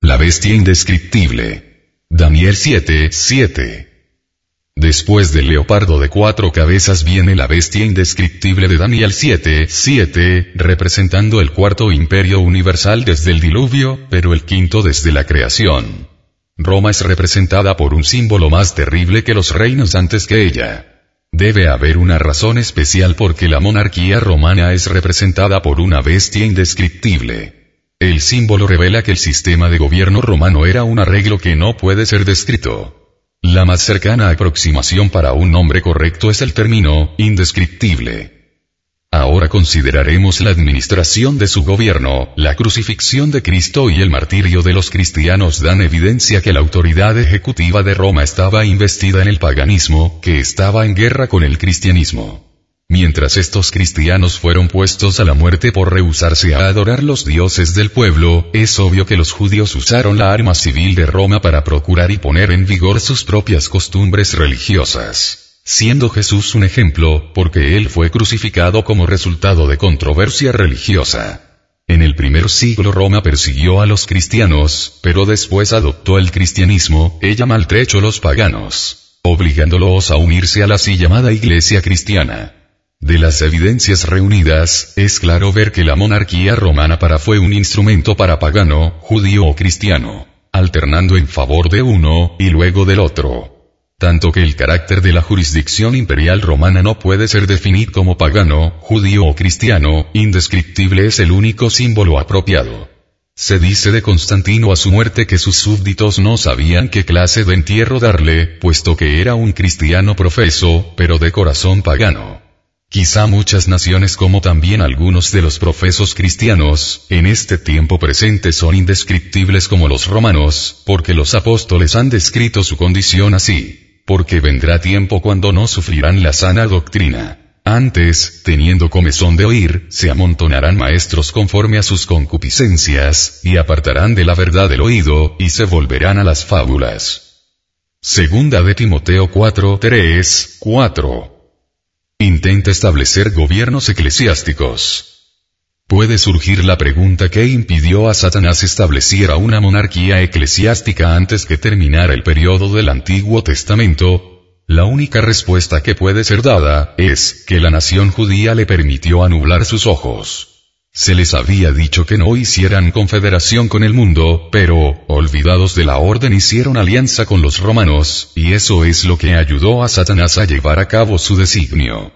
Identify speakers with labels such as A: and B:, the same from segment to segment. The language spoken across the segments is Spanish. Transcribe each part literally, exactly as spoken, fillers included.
A: La bestia indescriptible. Daniel siete, siete. Después del leopardo de cuatro cabezas viene la bestia indescriptible de Daniel siete, siete, representando el cuarto imperio universal desde el diluvio, pero el quinto desde la creación. Roma es representada por un símbolo más terrible que los reinos antes que ella. Debe haber una razón especial porque la monarquía romana es representada por una bestia indescriptible. El símbolo revela que el sistema de gobierno romano era un arreglo que no puede ser descrito. La más cercana aproximación para un nombre correcto es el término indescriptible. Ahora consideraremos la administración de su gobierno. La crucifixión de Cristo y el martirio de los cristianos dan evidencia que la autoridad ejecutiva de Roma estaba investida en el paganismo, que estaba en guerra con el cristianismo. Mientras estos cristianos fueron puestos a la muerte por rehusarse a adorar los dioses del pueblo, es obvio que los judíos usaron la arma civil de Roma para procurar y poner en vigor sus propias costumbres religiosas, siendo Jesús un ejemplo, porque él fue crucificado como resultado de controversia religiosa. En el primer siglo Roma persiguió a los cristianos, pero después adoptó el cristianismo. Ella maltrecho a los paganos, obligándolos a unirse a la así llamada Iglesia cristiana. De las evidencias reunidas, es claro ver que la monarquía romana para fue un instrumento para pagano, judío o cristiano, alternando en favor de uno, y luego del otro. Tanto que el carácter de la jurisdicción imperial romana no puede ser definido como pagano, judío o cristiano, indescriptible es el único símbolo apropiado. Se dice de Constantino a su muerte que sus súbditos no sabían qué clase de entierro darle, puesto que era un cristiano profeso, pero de corazón pagano. Quizá muchas naciones como también algunos de los profesos cristianos, en este tiempo presente son indescriptibles como los romanos, porque los apóstoles han descrito su condición así, porque vendrá tiempo cuando no sufrirán la sana doctrina. Antes, teniendo comezón de oír, se amontonarán maestros conforme a sus concupiscencias, y apartarán de la verdad el oído, y se volverán a las fábulas. Segunda de Timoteo cuatro, tres, cuatro. Intenta establecer gobiernos eclesiásticos. Puede surgir la pregunta ¿qué impidió a Satanás estableciera una monarquía eclesiástica antes que terminara el periodo del Antiguo Testamento? La única respuesta que puede ser dada es que la nación judía le permitió anublar sus ojos. Se les había dicho que no hicieran confederación con el mundo, pero, olvidados de la orden, hicieron alianza con los romanos, y eso es lo que ayudó a Satanás a llevar a cabo su designio.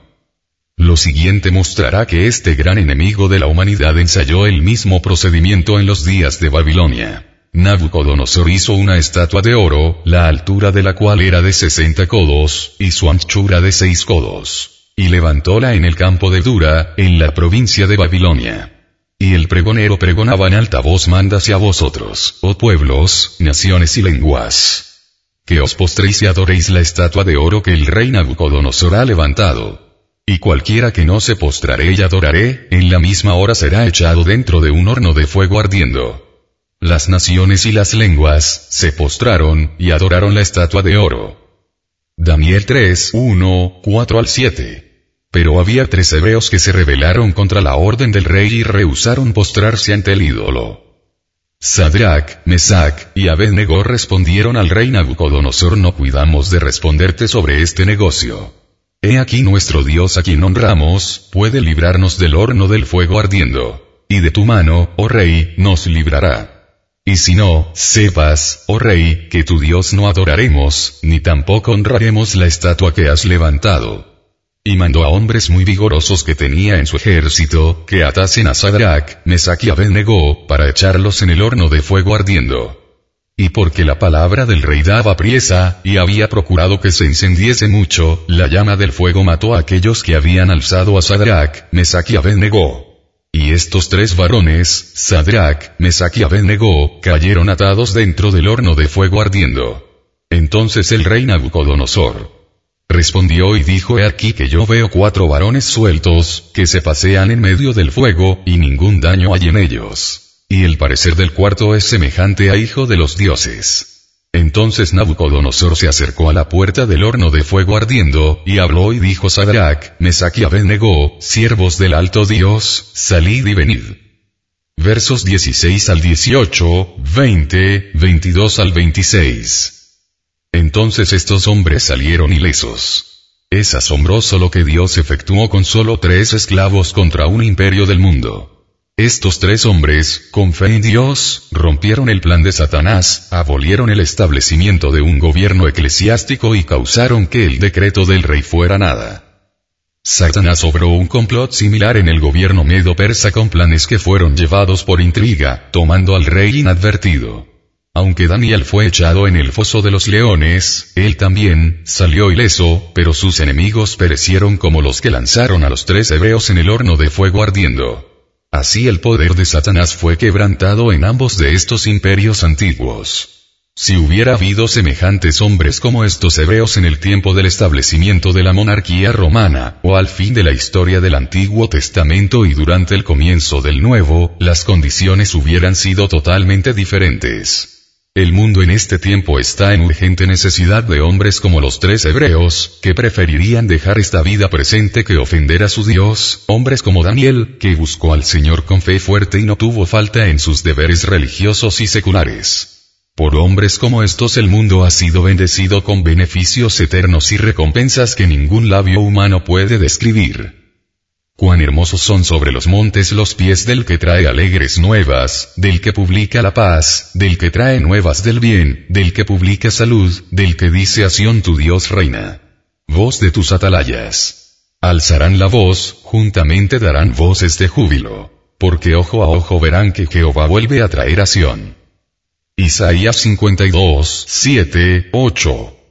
A: Lo siguiente mostrará que este gran enemigo de la humanidad ensayó el mismo procedimiento en los días de Babilonia. Nabucodonosor hizo una estatua de oro, la altura de la cual era de sesenta codos, y su anchura de seis codos. Y levantóla en el campo de Dura, en la provincia de Babilonia. Y el pregonero pregonaba en alta voz: mándase a vosotros, oh pueblos, naciones y lenguas, que os postréis y adoréis la estatua de oro que el rey Nabucodonosor ha levantado. Y cualquiera que no se postrare y adorare, en la misma hora será echado dentro de un horno de fuego ardiendo. Las naciones y las lenguas se postraron y adoraron la estatua de oro. Daniel tres, uno, cuatro al siete. Pero había tres hebreos que se rebelaron contra la orden del rey y rehusaron postrarse ante el ídolo. Sadrach, Mesach y Abednego respondieron al rey Nabucodonosor: no cuidamos de responderte sobre este negocio. He aquí nuestro Dios a quien honramos, puede librarnos del horno del fuego ardiendo, y de tu mano, oh rey, nos librará. Y si no, sepas, oh rey, que tu Dios no adoraremos, ni tampoco honraremos la estatua que has levantado. Y mandó a hombres muy vigorosos que tenía en su ejército, que atasen a Sadrach, Mesach y Abednego, para echarlos en el horno de fuego ardiendo. Y porque la palabra del rey daba priesa, y había procurado que se encendiese mucho, la llama del fuego mató a aquellos que habían alzado a Sadrach, Mesach y Abednego. Y estos tres varones, Sadrach, Mesach y Abednego, cayeron atados dentro del horno de fuego ardiendo. Entonces el rey Nabucodonosor respondió y dijo: he aquí que yo veo cuatro varones sueltos, que se pasean en medio del fuego, y ningún daño hay en ellos. Y el parecer del cuarto es semejante a hijo de los dioses. Entonces Nabucodonosor se acercó a la puerta del horno de fuego ardiendo, y habló y dijo: Sadrach, Mesach y Abednego, siervos del alto Dios, salid y venid. versos dieciséis al dieciocho, veinte, veintidós al veintiséis. Entonces estos hombres salieron ilesos. Es asombroso lo que Dios efectuó con solo tres esclavos contra un imperio del mundo. Estos tres hombres, con fe en Dios, rompieron el plan de Satanás, abolieron el establecimiento de un gobierno eclesiástico y causaron que el decreto del rey fuera nada. Satanás obró un complot similar en el gobierno medo-persa con planes que fueron llevados por intriga, tomando al rey inadvertido. Aunque Daniel fue echado en el foso de los leones, él también salió ileso, pero sus enemigos perecieron como los que lanzaron a los tres hebreos en el horno de fuego ardiendo. Así el poder de Satanás fue quebrantado en ambos de estos imperios antiguos. Si hubiera habido semejantes hombres como estos hebreos en el tiempo del establecimiento de la monarquía romana, o al fin de la historia del Antiguo Testamento y durante el comienzo del Nuevo, las condiciones hubieran sido totalmente diferentes. El mundo en este tiempo está en urgente necesidad de hombres como los tres hebreos, que preferirían dejar esta vida presente que ofender a su Dios, hombres como Daniel, que buscó al Señor con fe fuerte y no tuvo falta en sus deberes religiosos y seculares. Por hombres como estos el mundo ha sido bendecido con beneficios eternos y recompensas que ningún labio humano puede describir. Cuán hermosos son sobre los montes los pies del que trae alegres nuevas, del que publica la paz, del que trae nuevas del bien, del que publica salud, del que dice a Sión tu Dios reina. Voz de tus atalayas. Alzarán la voz, juntamente darán voces de júbilo. Porque ojo a ojo verán que Jehová vuelve a traer a Sión. Isaías cincuenta y dos, siete, ocho.